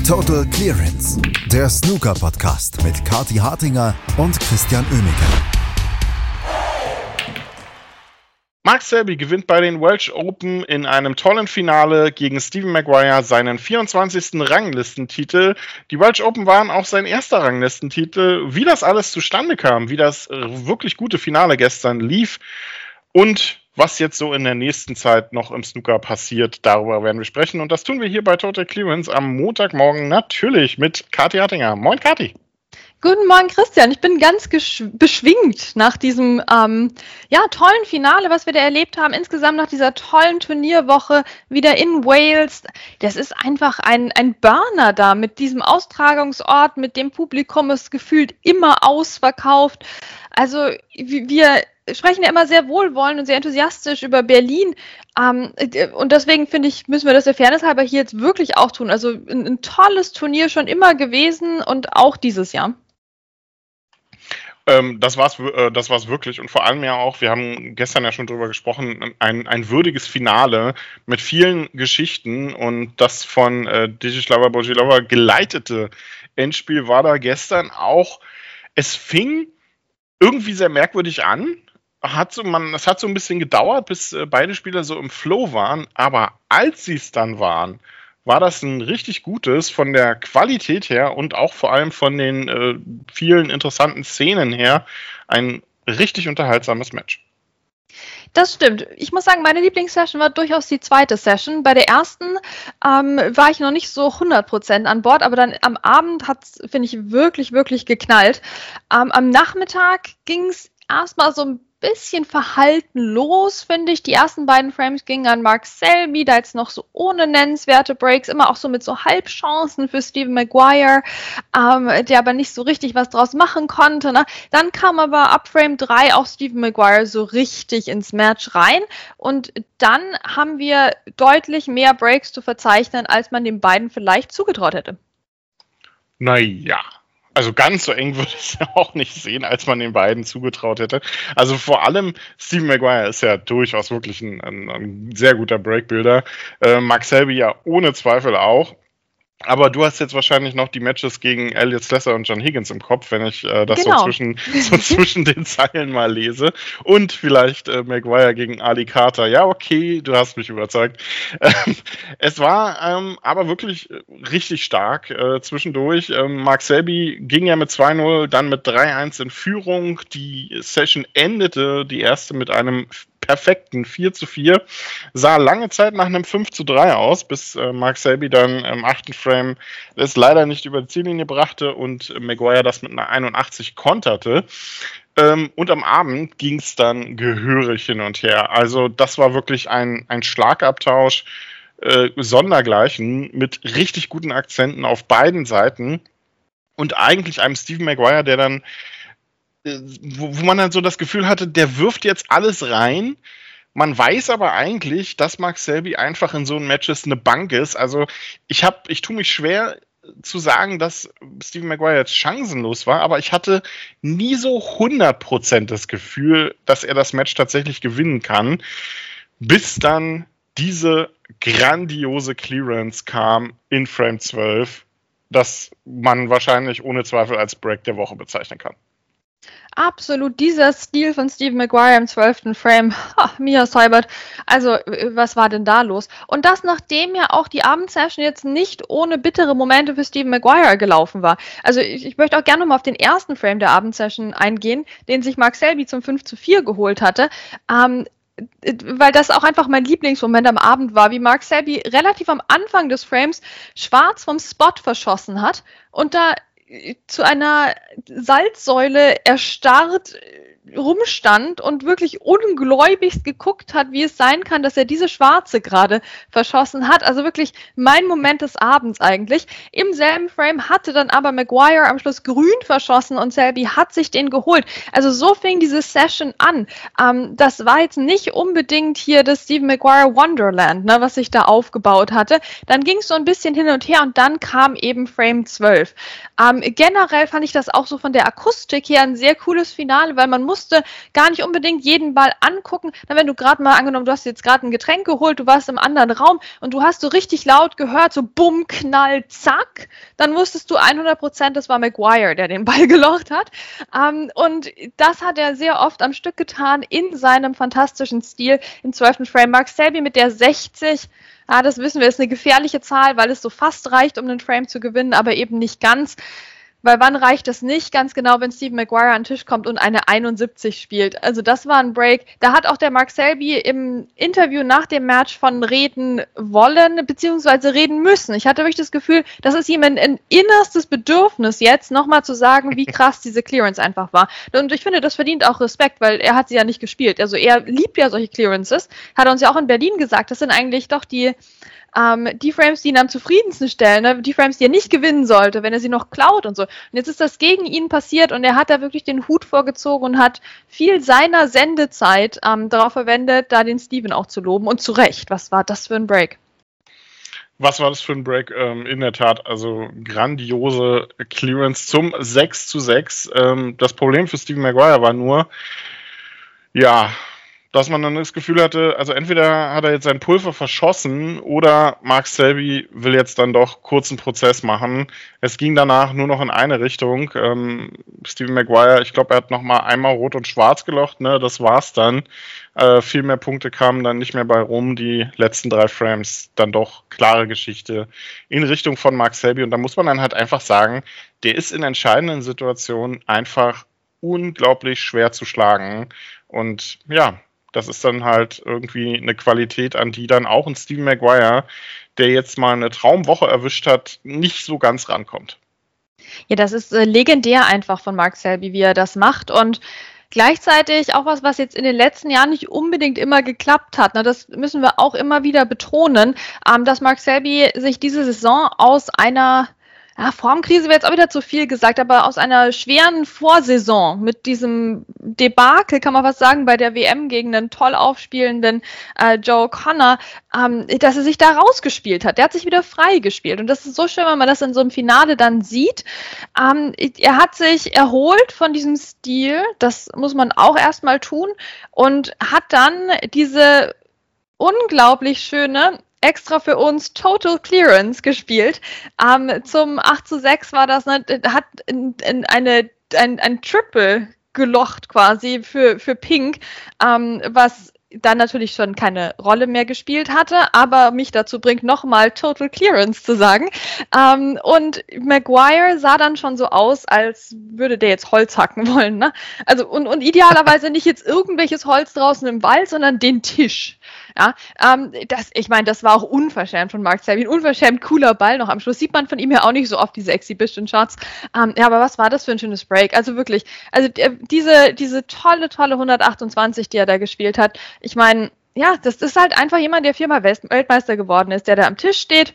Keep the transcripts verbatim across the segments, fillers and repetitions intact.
Total Clearance, der Snooker-Podcast mit Kathi Hartinger und Christian Oemeke. Mark Selby gewinnt bei den Welsh Open in einem tollen Finale gegen Stephen Maguire seinen vierundzwanzigsten Ranglistentitel. Die Welsh Open waren auch sein erster Ranglistentitel. Wie das alles zustande kam, wie das wirklich gute Finale gestern lief und was jetzt so in der nächsten Zeit noch im Snooker passiert, darüber werden wir sprechen. Und das tun wir hier bei Total Clearance am Montagmorgen natürlich mit Kathi Hartinger. Moin Kathi. Guten Morgen, Christian. Ich bin ganz beschwingt nach diesem ähm, ja, tollen Finale, was wir da erlebt haben. Insgesamt nach dieser tollen Turnierwoche wieder in Wales. Das ist einfach ein, ein Burner da mit diesem Austragungsort, mit dem Publikum ist gefühlt immer ausverkauft. Also wir sprechen ja immer sehr wohlwollend und sehr enthusiastisch über Berlin. Ähm, und deswegen finde ich, müssen wir das der Fairness halber hier jetzt wirklich auch tun. Also ein, ein tolles Turnier schon immer gewesen und auch dieses Jahr. Ähm, das war's, äh, das war's wirklich und vor allem ja auch, wir haben gestern ja schon drüber gesprochen, ein, ein würdiges Finale mit vielen Geschichten und das von äh, Dezislava Bojilova geleitete Endspiel war da gestern auch. Es fing irgendwie sehr merkwürdig an. Hat so, man, es hat so ein bisschen gedauert, bis äh, beide Spieler so im Flow waren, aber als sie es dann waren, war das ein richtig gutes von der Qualität her und auch vor allem von den äh, vielen interessanten Szenen her ein richtig unterhaltsames Match. Das stimmt. Ich muss sagen, meine Lieblingssession war durchaus die zweite Session. Bei der ersten ähm, war ich noch nicht so hundert Prozent an Bord, aber dann am Abend hat es, finde ich, wirklich, wirklich geknallt. Ähm, am Nachmittag ging es erstmal so ein bisschen verhalten los, finde ich. Die ersten beiden Frames gingen an Mark Selby, da jetzt noch so ohne nennenswerte Breaks, immer auch so mit so Halbchancen für Stephen Maguire, ähm, der aber nicht so richtig was draus machen konnte. Ne? Dann kam aber ab Frame drei auch Stephen Maguire so richtig ins Match rein und dann haben wir deutlich mehr Breaks zu verzeichnen, als man den beiden vielleicht zugetraut hätte. Naja. Also ganz so eng würde ich es ja auch nicht sehen, als man den beiden zugetraut hätte. Also vor allem Stephen Maguire ist ja durchaus wirklich ein, ein, ein sehr guter Breakbuilder. Äh, Mark Selby ja ohne Zweifel auch. Aber du hast jetzt wahrscheinlich noch die Matches gegen Elliot Slesser und John Higgins im Kopf, wenn ich äh, das genau. so, zwischen, so zwischen den Zeilen mal lese. Und vielleicht äh, Maguire gegen Ali Carter. Ja, okay, du hast mich überzeugt. Ähm, es war ähm, aber wirklich richtig stark äh, zwischendurch. Ähm, Mark Selby ging ja mit zwei null, dann mit drei eins in Führung. Die Session endete, die erste, mit einem perfekten vier zu vier, sah lange Zeit nach einem fünf zu drei aus, bis äh, Mark Selby dann im achten Frame es leider nicht über die Ziellinie brachte und äh, Maguire das mit einer einundachtzig konterte. Ähm, und am Abend ging es dann gehörig hin und her. Also das war wirklich ein, ein Schlagabtausch äh, sondergleichen mit richtig guten Akzenten auf beiden Seiten und eigentlich einem Stephen Maguire, der dann Wo, wo man dann so das Gefühl hatte, der wirft jetzt alles rein. Man weiß aber eigentlich, dass Mark Selby einfach in so einem Matches eine Bank ist. Also ich habe, ich tue mich schwer zu sagen, dass Stephen Maguire jetzt chancenlos war, aber ich hatte nie so hundert Prozent das Gefühl, dass er das Match tatsächlich gewinnen kann, bis dann diese grandiose Clearance kam in Frame zwölf, das man wahrscheinlich ohne Zweifel als Break der Woche bezeichnen kann. Absolut, dieser Stil von Stephen Maguire im zwölften Frame, ha, Mia Seibert, also was war denn da los? Und das, nachdem ja auch die Abendsession jetzt nicht ohne bittere Momente für Stephen Maguire gelaufen war. Also ich, ich möchte auch gerne nochmal auf den ersten Frame der Abendsession eingehen, den sich Mark Selby zum fünf zu vier geholt hatte, ähm, weil das auch einfach mein Lieblingsmoment am Abend war, wie Mark Selby relativ am Anfang des Frames schwarz vom Spot verschossen hat und da zu einer Salzsäule erstarrt rumstand und wirklich ungläubigst geguckt hat, wie es sein kann, dass er diese Schwarze gerade verschossen hat. Also wirklich mein Moment des Abends eigentlich. Im selben Frame hatte dann aber Maguire am Schluss grün verschossen und Selby hat sich den geholt. Also so fing diese Session an. Ähm, das war jetzt nicht unbedingt hier das Stephen Maguire Wonderland, ne, was sich da aufgebaut hatte. Dann ging es so ein bisschen hin und her und dann kam eben Frame zwölf. Ähm, generell fand ich das auch so von der Akustik her ein sehr cooles Finale, weil man muss musste gar nicht unbedingt jeden Ball angucken. Dann, wenn du gerade mal angenommen, du hast jetzt gerade ein Getränk geholt, du warst im anderen Raum und du hast so richtig laut gehört, so bumm, knall, zack, dann wusstest du hundert Prozent, das war Maguire, der den Ball gelocht hat. Ähm, und das hat er sehr oft am Stück getan in seinem fantastischen Stil im zwölften Frame. Mark Selby mit der sechzig, ja, das wissen wir, ist eine gefährliche Zahl, weil es so fast reicht, um einen Frame zu gewinnen, aber eben nicht ganz. Weil wann reicht das nicht? Ganz genau, wenn Stephen Maguire an den Tisch kommt und eine einundsiebzig spielt. Also das war ein Break. Da hat auch der Mark Selby im Interview nach dem Match von reden wollen, beziehungsweise reden müssen. Ich hatte wirklich das Gefühl, das ist ihm ein, ein innerstes Bedürfnis jetzt, nochmal zu sagen, wie krass diese Clearance einfach war. Und ich finde, das verdient auch Respekt, weil er hat sie ja nicht gespielt. Also er liebt ja solche Clearances. Hat er uns ja auch in Berlin gesagt, das sind eigentlich doch die... Ähm, die Frames, die ihn am zufriedensten stellen, ne? Die Frames, die er nicht gewinnen sollte, wenn er sie noch klaut und so. Und jetzt ist das gegen ihn passiert und er hat da wirklich den Hut vorgezogen und hat viel seiner Sendezeit ähm, darauf verwendet, da den Steven auch zu loben. Und zu Recht. Was war das für ein Break? Was war das für ein Break? Ähm, in der Tat, also grandiose Clearance zum sechs zu sechs. Ähm, das Problem für Stephen Maguire war nur, ja... dass man dann das Gefühl hatte, also entweder hat er jetzt sein Pulver verschossen oder Mark Selby will jetzt dann doch kurzen Prozess machen. Es ging danach nur noch in eine Richtung. Ähm, Stephen Maguire, ich glaube, er hat nochmal einmal rot und schwarz gelocht, ne? Das war's dann. Äh, viel mehr Punkte kamen dann nicht mehr bei rum. Die letzten drei Frames dann doch klare Geschichte in Richtung von Mark Selby. Und da muss man dann halt einfach sagen, der ist in entscheidenden Situationen einfach unglaublich schwer zu schlagen. Und ja, das ist dann halt irgendwie eine Qualität, an die dann auch ein Stephen Maguire, der jetzt mal eine Traumwoche erwischt hat, nicht so ganz rankommt. Ja, das ist äh, legendär einfach von Mark Selby, wie er das macht und gleichzeitig auch was, was jetzt in den letzten Jahren nicht unbedingt immer geklappt hat. Na, das müssen wir auch immer wieder betonen, ähm, dass Mark Selby sich diese Saison aus einer Ja, Formkrise wäre jetzt auch wieder zu viel gesagt, aber aus einer schweren Vorsaison mit diesem Debakel, kann man was sagen, bei der W M gegen einen toll aufspielenden äh, Joe Connor, ähm, dass er sich da rausgespielt hat. Der hat sich wieder frei gespielt und das ist so schön, wenn man das in so einem Finale dann sieht. Ähm, er hat sich erholt von diesem Stil, das muss man auch erstmal tun und hat dann diese unglaublich schöne extra für uns Total Clearance gespielt. Ähm, zum acht zu sechs war das, ne, hat in, in eine, ein, ein Triple gelocht quasi für, für Pink, ähm, was dann natürlich schon keine Rolle mehr gespielt hatte, aber mich dazu bringt, nochmal Total Clearance zu sagen. Ähm, und Maguire sah dann schon so aus, als würde der jetzt Holz hacken wollen. Ne? Also und, und idealerweise nicht jetzt irgendwelches Holz draußen im Wald, sondern den Tisch. Ja, ähm, das, ich meine, das war auch unverschämt von Mark Selby. Ein unverschämt cooler Ball noch am Schluss. Sieht man von ihm ja auch nicht so oft, diese Exhibition-Shots. Ähm, ja, aber was war das für ein schönes Break? Also wirklich, also äh, diese, diese tolle, tolle hundertachtundzwanzig, die er da gespielt hat. Ich meine, ja, das ist halt einfach jemand, der viermal Weltmeister geworden ist, der da am Tisch steht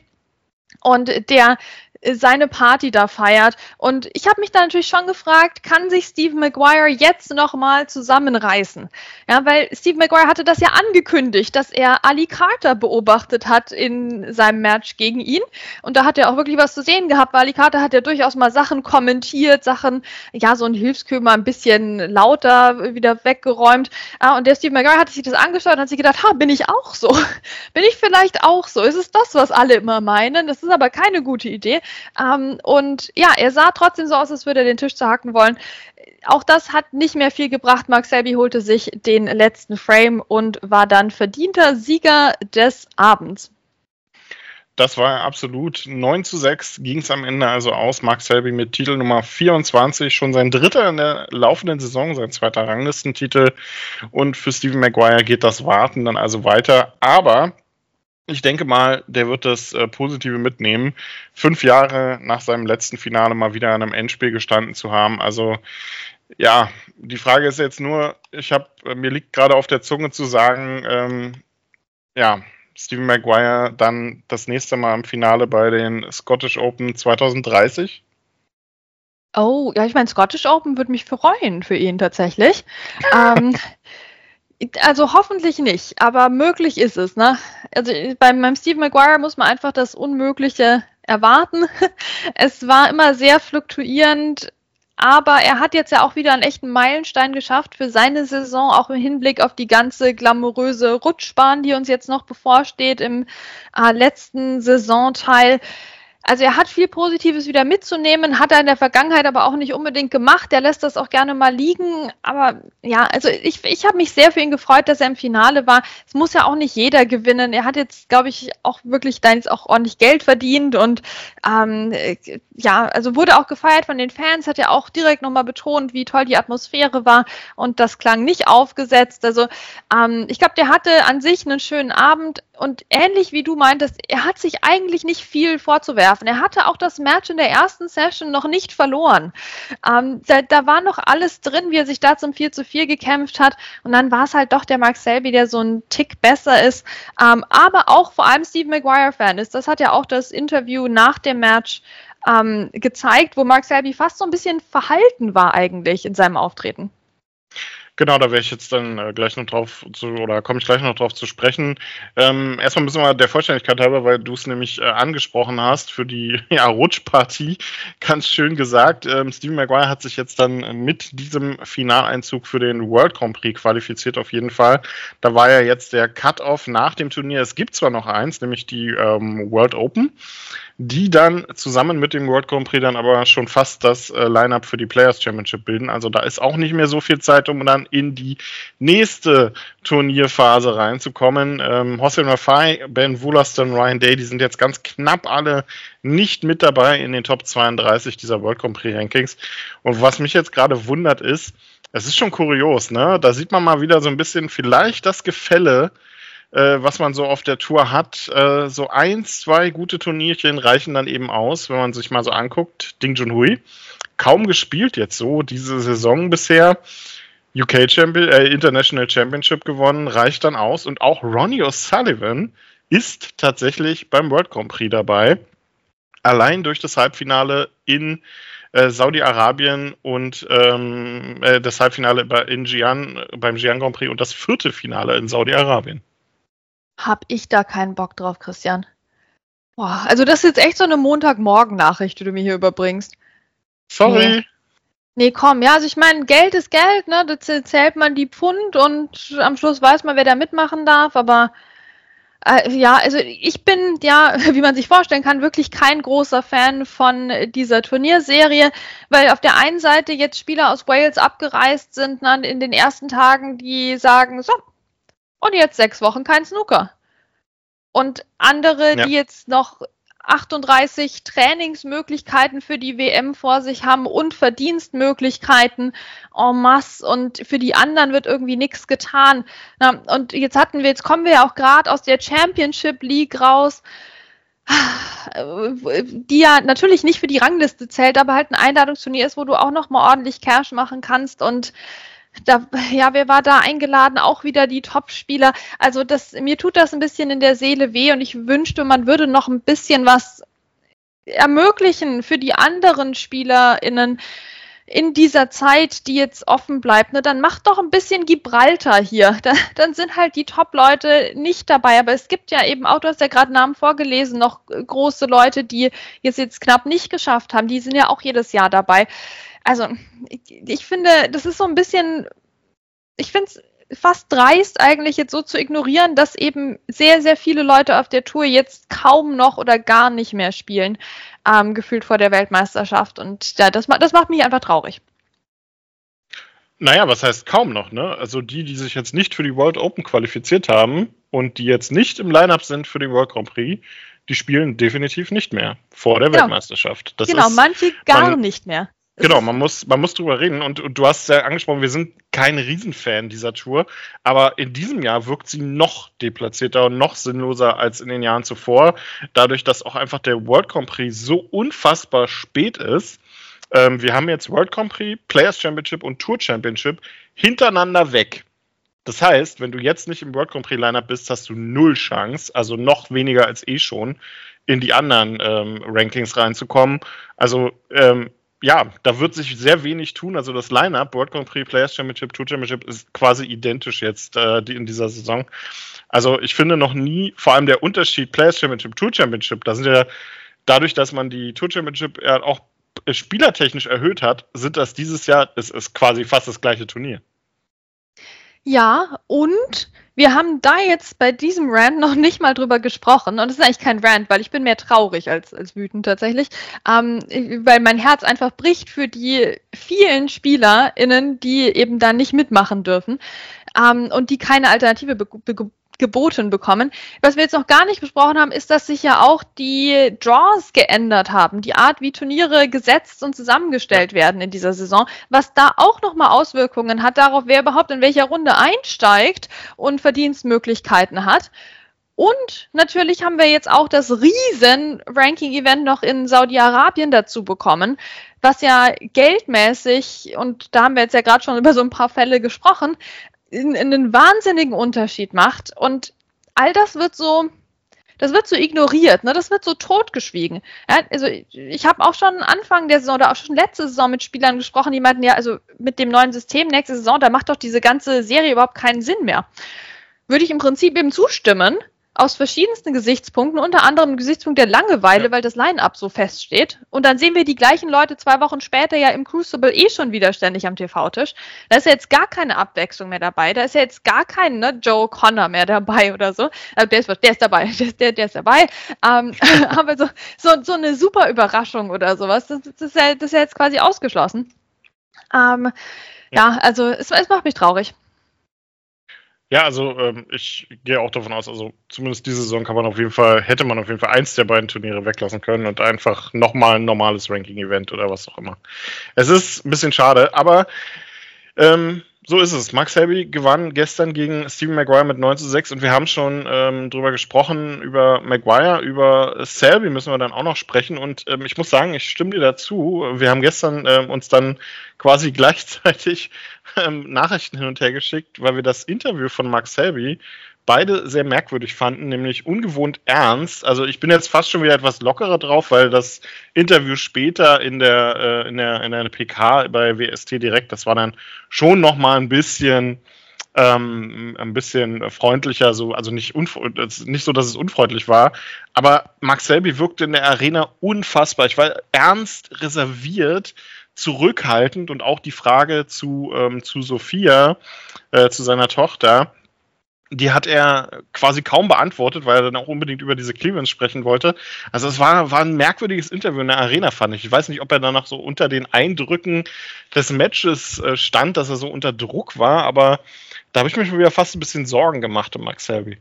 und der seine Party da feiert. Und ich habe mich da natürlich schon gefragt, kann sich Stephen Maguire jetzt nochmal zusammenreißen? Ja, weil Stephen Maguire hatte das ja angekündigt, dass er Ali Carter beobachtet hat in seinem Match gegen ihn. Und da hat er auch wirklich was zu sehen gehabt, weil Ali Carter hat ja durchaus mal Sachen kommentiert, Sachen, ja, so ein Hilfskümmel ein bisschen lauter wieder weggeräumt. Ja, und der Stephen Maguire hat sich das angeschaut und hat sich gedacht, ha, bin ich auch so? Bin ich vielleicht auch so? Ist es das, was alle immer meinen? Das ist aber keine gute Idee. Ähm, und ja, er sah trotzdem so aus, als würde er den Tisch zerhacken wollen. Auch das hat nicht mehr viel gebracht. Mark Selby holte sich den letzten Frame und war dann verdienter Sieger des Abends. Das war absolut. neun zu sechs ging es am Ende also aus. Mark Selby mit Titel Nummer vierundzwanzig, schon sein dritter in der laufenden Saison, sein zweiter Ranglistentitel. Und für Stephen Maguire geht das Warten dann also weiter. Aber ich denke mal, der wird das äh, Positive mitnehmen, fünf Jahre nach seinem letzten Finale mal wieder an einem Endspiel gestanden zu haben. Also ja, die Frage ist jetzt nur, ich habe, äh, mir liegt gerade auf der Zunge zu sagen, ähm, ja, Stephen Maguire dann das nächste Mal im Finale bei den Scottish Open zwanzig dreißig. Oh, ja, ich meine, Scottish Open würde mich freuen für ihn tatsächlich. ähm, Also hoffentlich nicht, aber möglich ist es, ne? Also bei meinem Stephen Maguire muss man einfach das Unmögliche erwarten. Es war immer sehr fluktuierend, aber er hat jetzt ja auch wieder einen echten Meilenstein geschafft für seine Saison, auch im Hinblick auf die ganze glamouröse Rutschbahn, die uns jetzt noch bevorsteht im äh, letzten Saisonteil. Also er hat viel Positives wieder mitzunehmen, hat er in der Vergangenheit aber auch nicht unbedingt gemacht. Er lässt das auch gerne mal liegen. Aber ja, also ich, ich habe mich sehr für ihn gefreut, dass er im Finale war. Es muss ja auch nicht jeder gewinnen. Er hat jetzt, glaube ich, auch wirklich da jetzt auch ordentlich Geld verdient und ähm, ja, also wurde auch gefeiert von den Fans, hat ja auch direkt nochmal betont, wie toll die Atmosphäre war und das klang nicht aufgesetzt. Also ähm, ich glaube, der hatte an sich einen schönen Abend. Und ähnlich wie du meintest, er hat sich eigentlich nicht viel vorzuwerfen. Er hatte auch das Match in der ersten Session noch nicht verloren. Ähm, da, da war noch alles drin, wie er sich da zum vier zu vier gekämpft hat. Und dann war es halt doch der Mark Selby, der so ein Tick besser ist. Ähm, aber auch vor allem Steve Maguire-Fan ist. Das hat ja auch das Interview nach dem Match ähm, gezeigt, wo Mark Selby fast so ein bisschen verhalten war eigentlich in seinem Auftreten. Genau, da wäre ich jetzt dann äh, gleich noch drauf zu, oder komme ich gleich noch drauf zu sprechen. Ähm, erstmal müssen wir der Vollständigkeit halber, weil du es nämlich äh, angesprochen hast, für die ja, Rutschpartie, ganz schön gesagt. Ähm, Steve Maguire hat sich jetzt dann mit diesem Finaleinzug für den World Grand Prix qualifiziert, auf jeden Fall. Da war ja jetzt der Cut-Off nach dem Turnier. Es gibt zwar noch eins, nämlich die ähm, World Open, die dann zusammen mit dem World Grand Prix dann aber schon fast das äh, Line-Up für die Players Championship bilden. Also da ist auch nicht mehr so viel Zeit, um dann in die nächste Turnierphase reinzukommen. Ähm, Hossein Rafai, Ben Wollaston, Ryan Day, die sind jetzt ganz knapp alle nicht mit dabei in den Top zweiunddreißig dieser World Grand Prix Rankings. Und was mich jetzt gerade wundert ist, es ist schon kurios, ne? Da sieht man mal wieder so ein bisschen vielleicht das Gefälle, Äh, was man so auf der Tour hat. Äh, so eins, zwei gute Turnierchen reichen dann eben aus, wenn man sich mal so anguckt. Ding Junhui, kaum gespielt jetzt so diese Saison bisher. U K Champion, äh, International Championship gewonnen, reicht dann aus. Und auch Ronnie O'Sullivan ist tatsächlich beim World Grand Prix dabei. Allein durch das Halbfinale in äh, Saudi-Arabien und ähm, äh, das Halbfinale bei, in Xi'an, beim Xi'an Grand Prix und das vierte Finale in Saudi-Arabien. Hab ich da keinen Bock drauf, Christian. Boah, also das ist jetzt echt so eine Montagmorgen-Nachricht, die du mir hier überbringst. Sorry. Nee, nee komm, ja, also ich meine, Geld ist Geld, ne? Da zählt man die Pfund und am Schluss weiß man, wer da mitmachen darf, aber äh, ja, also ich bin ja, wie man sich vorstellen kann, wirklich kein großer Fan von dieser Turnierserie, weil auf der einen Seite jetzt Spieler aus Wales abgereist sind, ne, in den ersten Tagen, die sagen, so, und jetzt sechs Wochen kein Snooker. Und andere, ja. die jetzt noch achtunddreißig Trainingsmöglichkeiten für die W M vor sich haben und Verdienstmöglichkeiten en masse und für die anderen wird irgendwie nichts getan. Na, und jetzt hatten wir, jetzt kommen wir ja auch gerade aus der Championship League raus, die ja natürlich nicht für die Rangliste zählt, aber halt ein Einladungsturnier ist, wo du auch nochmal ordentlich Cash machen kannst und Da, ja, wer war da eingeladen? Auch wieder die Top-Spieler. Also das, mir tut das ein bisschen in der Seele weh und ich wünschte, man würde noch ein bisschen was ermöglichen für die anderen SpielerInnen in dieser Zeit, die jetzt offen bleibt. Ne, dann macht doch ein bisschen Gibraltar hier. Da, dann sind halt die Top-Leute nicht dabei. Aber es gibt ja eben auch, du hast ja gerade Namen vorgelesen, noch große Leute, die jetzt, jetzt knapp nicht geschafft haben. Die sind ja auch jedes Jahr dabei. Also, ich, ich finde, das ist so ein bisschen, ich finde es fast dreist eigentlich jetzt so zu ignorieren, dass eben sehr, sehr viele Leute auf der Tour jetzt kaum noch oder gar nicht mehr spielen, ähm, gefühlt vor der Weltmeisterschaft. Und ja, das, das macht mich einfach traurig. Naja, was heißt kaum noch, ne? Also die, die sich jetzt nicht für die World Open qualifiziert haben und die jetzt nicht im Line-Up sind für den World Grand Prix, die spielen definitiv nicht mehr vor der genau. Weltmeisterschaft. Das genau, ist, manche gar man, nicht mehr. Genau, man muss, man muss drüber reden und, und du hast es ja angesprochen, wir sind kein Riesenfan dieser Tour, aber in diesem Jahr wirkt sie noch deplatzierter und noch sinnloser als in den Jahren zuvor, dadurch, dass auch einfach der World Grand Prix so unfassbar spät ist. Ähm, wir haben jetzt World Grand Prix, Players Championship und Tour Championship hintereinander weg. Das heißt, wenn du jetzt nicht im World Grand Prix Lineup bist, hast du null Chance, also noch weniger als eh schon, in die anderen ähm, Rankings reinzukommen. Also, ähm, ja, da wird sich sehr wenig tun. Also das Line-Up, World Grand Prix, Players Championship, Tour Championship, ist quasi identisch jetzt äh, die in dieser Saison. Also ich finde noch nie, vor allem der Unterschied Players Championship, Tour Championship, da sind ja dadurch, dass man die Tour Championship ja auch spielertechnisch erhöht hat, sind das dieses Jahr, es ist quasi fast das gleiche Turnier. Ja, und wir haben da jetzt bei diesem Rant noch nicht mal drüber gesprochen. Und es ist eigentlich kein Rant, weil ich bin mehr traurig als, als wütend tatsächlich. Ähm, weil mein Herz einfach bricht für die vielen SpielerInnen, die eben da nicht mitmachen dürfen. Ähm, und die keine Alternative be- be- geboten bekommen. Was wir jetzt noch gar nicht besprochen haben, ist, dass sich ja auch die Draws geändert haben, die Art, wie Turniere gesetzt und zusammengestellt werden in dieser Saison, was da auch nochmal Auswirkungen hat darauf, wer überhaupt in welcher Runde einsteigt und Verdienstmöglichkeiten hat. Und natürlich haben wir jetzt auch das riesen Ranking-Event noch in Saudi-Arabien dazu bekommen, was ja geldmäßig, und da haben wir jetzt ja gerade schon über so ein paar Fälle gesprochen, in, in einen wahnsinnigen Unterschied macht. Und all das wird so, das wird so ignoriert, ne? Das wird so totgeschwiegen. Ja, also ich, ich habe auch schon Anfang der Saison oder auch schon letzte Saison mit Spielern gesprochen, die meinten, ja, also mit dem neuen System nächste Saison, da macht doch diese ganze Serie überhaupt keinen Sinn mehr. Würde ich im Prinzip eben zustimmen, aus verschiedensten Gesichtspunkten, unter anderem Gesichtspunkt der Langeweile, ja. Weil das Line-Up so feststeht. Und dann sehen wir die gleichen Leute zwei Wochen später ja im Crucible eh schon wieder ständig am T V-Tisch. Da ist ja jetzt gar keine Abwechslung mehr dabei. Da ist ja jetzt gar kein ne, Joe Connor mehr dabei oder so. Also der, ist, der ist dabei, der, der, der ist dabei. Ähm, aber so, so, so eine super Überraschung oder sowas, das, das, ist, ja, das ist ja jetzt quasi ausgeschlossen. Ähm, ja. ja, also es, es macht mich traurig. Ja, also ähm, ich gehe auch davon aus, also zumindest diese Saison kann man auf jeden Fall, hätte man auf jeden Fall eins der beiden Turniere weglassen können und einfach nochmal ein normales Ranking-Event oder was auch immer. Es ist ein bisschen schade, aber ähm, so ist es. Mark Selby gewann gestern gegen Stephen Maguire mit neun zu sechs und wir haben schon ähm, drüber gesprochen, über Maguire, über Selby müssen wir dann auch noch sprechen und ähm, ich muss sagen, ich stimme dir dazu. Wir haben gestern ähm, uns dann quasi gleichzeitig ähm, Nachrichten hin und her geschickt, weil wir das Interview von Mark Selby beide sehr merkwürdig fanden, nämlich ungewohnt ernst. Also ich bin jetzt fast schon wieder etwas lockerer drauf, weil das Interview später in der, äh, in der, in der P K bei W S T direkt, das war dann schon nochmal ein bisschen ähm, ein bisschen freundlicher, so, also nicht, unfre- nicht so, dass es unfreundlich war, aber Mark Selby wirkte in der Arena unfassbar. Ich war ernst, reserviert, zurückhaltend und auch die Frage zu, ähm, zu Sophia, äh, zu seiner Tochter, die hat er quasi kaum beantwortet, weil er dann auch unbedingt über diese Clearance sprechen wollte. Also es war, war ein merkwürdiges Interview in der Arena, fand ich. Ich weiß nicht, ob er danach so unter den Eindrücken des Matches äh, stand, dass er so unter Druck war, aber da habe ich mir schon wieder fast ein bisschen Sorgen gemacht um Mark Selby.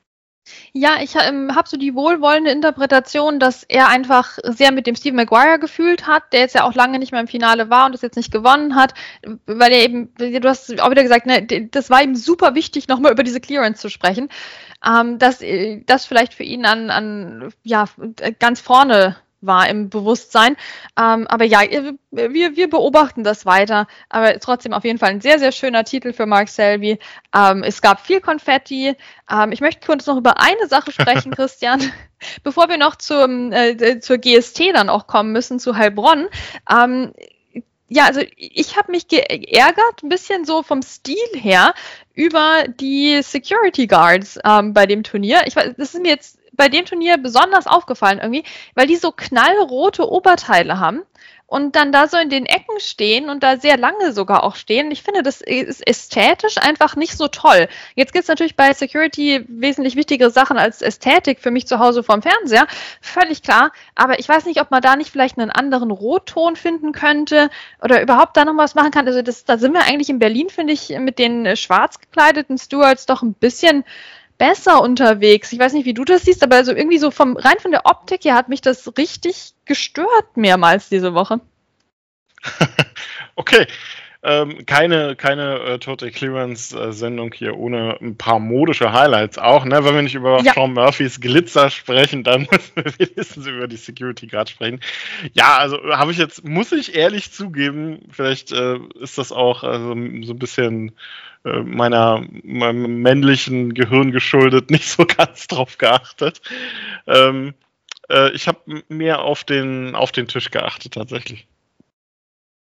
Ja, ich ähm, habe so die wohlwollende Interpretation, dass er einfach sehr mit dem Stephen Maguire gefühlt hat, der jetzt ja auch lange nicht mehr im Finale war und das jetzt nicht gewonnen hat, weil er eben, du hast auch wieder gesagt, ne, das war ihm super wichtig, nochmal über diese Clearance zu sprechen, ähm, dass das vielleicht für ihn an, an ja, ganz vorne war im Bewusstsein. Ähm, aber ja, wir, wir beobachten das weiter. Aber trotzdem auf jeden Fall ein sehr, sehr schöner Titel für Mark Selby. Ähm, es gab viel Konfetti. Ähm, ich möchte kurz noch über eine Sache sprechen, Christian, bevor wir noch zum, äh, zur G S T dann auch kommen müssen, zu Heilbronn. Ähm, ja, also ich habe mich geärgert, ein bisschen so vom Stil her, über die Security Guards ähm, bei dem Turnier. Ich weiß, das ist mir jetzt bei dem Turnier besonders aufgefallen irgendwie, weil die so knallrote Oberteile haben und dann da so in den Ecken stehen und da sehr lange sogar auch stehen. Ich finde, das ist ästhetisch einfach nicht so toll. Jetzt gibt es natürlich bei Security wesentlich wichtigere Sachen als Ästhetik für mich zu Hause vorm Fernseher, völlig klar, aber ich weiß nicht, ob man da nicht vielleicht einen anderen Rotton finden könnte oder überhaupt da noch was machen kann. Also das, da sind wir eigentlich in Berlin, finde ich, mit den schwarz gekleideten Stewards doch ein bisschen besser unterwegs. Ich weiß nicht, wie du das siehst, aber also irgendwie so vom rein von der Optik her hat mich das richtig gestört mehrmals diese Woche. Okay. Ähm, keine keine äh, Total Clearance-Sendung hier ohne ein paar modische Highlights auch, ne? Wenn wir nicht über ja. Sean Murphys Glitzer sprechen, dann müssen wir wenigstens über die Security Guard sprechen. Ja, also habe ich jetzt, muss ich ehrlich zugeben, vielleicht äh, ist das auch also, so ein bisschen äh, meiner meinem männlichen Gehirn geschuldet, nicht so ganz drauf geachtet. Ähm, äh, ich habe mehr auf den auf den Tisch geachtet tatsächlich.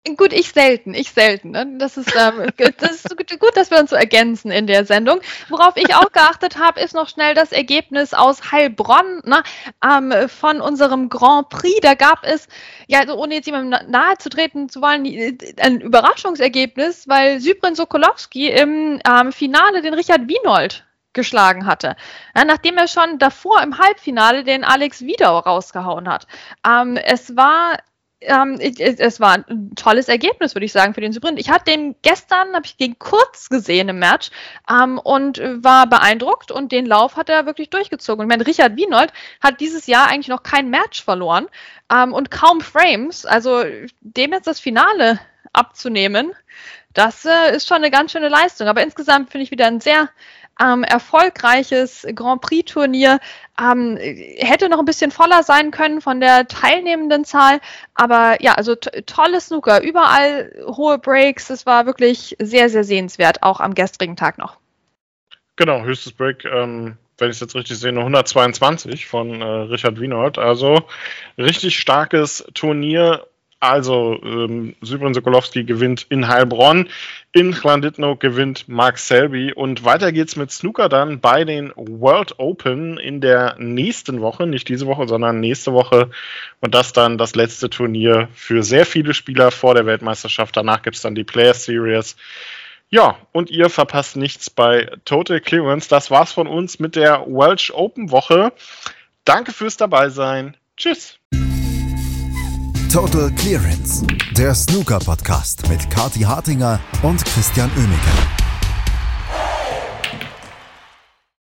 Gut, ich selten, ich selten. Ne? Das ist, ähm, das ist gut, dass wir uns so ergänzen in der Sendung. Worauf ich auch geachtet habe, ist noch schnell das Ergebnis aus Heilbronn, ne? ähm, von unserem Grand Prix. Da gab es, ja, also ohne jetzt jemandem nahe zu treten zu wollen, ein Überraschungsergebnis, weil Sybren Sokolowski im ähm, Finale den Richard Wienold geschlagen hatte, ja, nachdem er schon davor im Halbfinale den Alex Wiedau rausgehauen hat. Ähm, es war Ähm, es war ein tolles Ergebnis, würde ich sagen, für den Sybren. Ich hatte den gestern, habe ich den kurz gesehen im Match ähm, und war beeindruckt und den Lauf hat er wirklich durchgezogen. Und ich meine, Richard Wienold hat dieses Jahr eigentlich noch kein Match verloren ähm, und kaum Frames. Also dem jetzt das Finale abzunehmen, das äh, ist schon eine ganz schöne Leistung. Aber insgesamt finde ich wieder ein sehr Ähm, erfolgreiches Grand Prix-Turnier. Ähm, hätte noch ein bisschen voller sein können von der teilnehmenden Zahl, aber ja, also t- tolles Snooker, überall hohe Breaks, es war wirklich sehr, sehr sehenswert, auch am gestrigen Tag noch. Genau, höchstes Break, ähm, wenn ich es jetzt richtig sehe, nur hundertzweiundzwanzig von äh, Richard Wienold, also richtig starkes Turnier. Also ähm, Sybren Sokolowski gewinnt in Heilbronn, in Llandudno gewinnt Mark Selby und weiter geht's mit Snooker dann bei den World Open in der nächsten Woche, nicht diese Woche, sondern nächste Woche und das dann das letzte Turnier für sehr viele Spieler vor der Weltmeisterschaft. Danach gibt's dann die Players Series. Ja, und ihr verpasst nichts bei Total Clearance. Das war's von uns mit der Welsh Open Woche. Danke fürs Dabeisein. Tschüss. Total Clearance, der Snooker-Podcast mit Kathi Hartinger und Christian Oemeke.